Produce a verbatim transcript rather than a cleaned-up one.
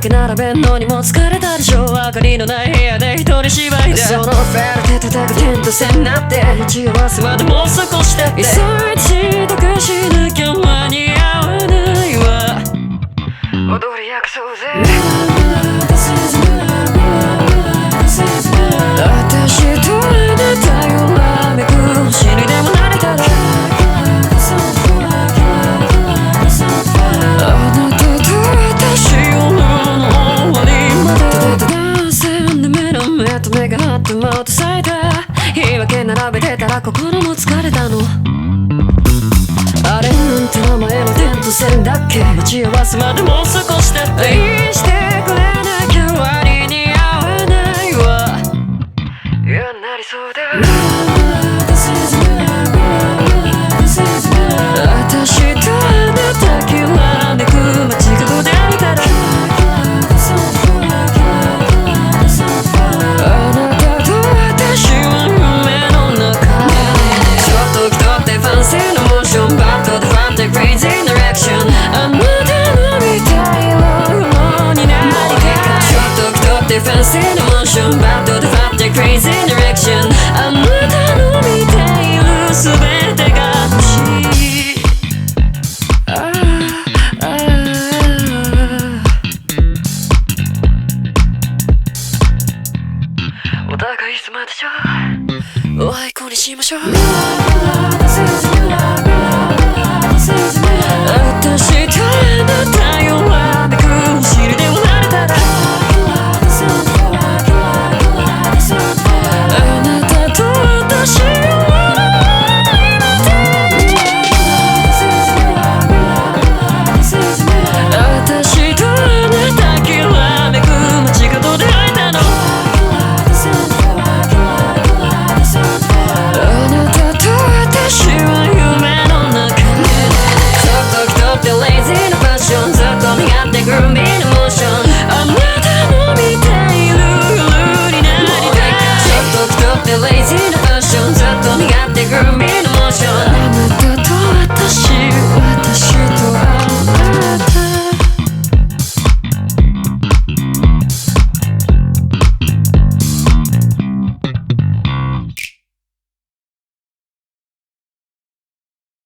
け並べんのにも疲れたでしょ。明かりのない部屋で一人芝居だ。そのフェルテ叩くテント線になって待ち合わせまでもう少しだって。急いで支度しなきゃ間に合わないわ。踊り明かそうぜ。私とあなたよわめく星にでもなれたら。あなたと私よの終わりまで。男性で目の目と目が合ってもっと咲いた。言い訳並べてたら心も疲れたの。あれなんて名前のテント線だっけ。待ち合わせまでもう少しだって。愛してくれ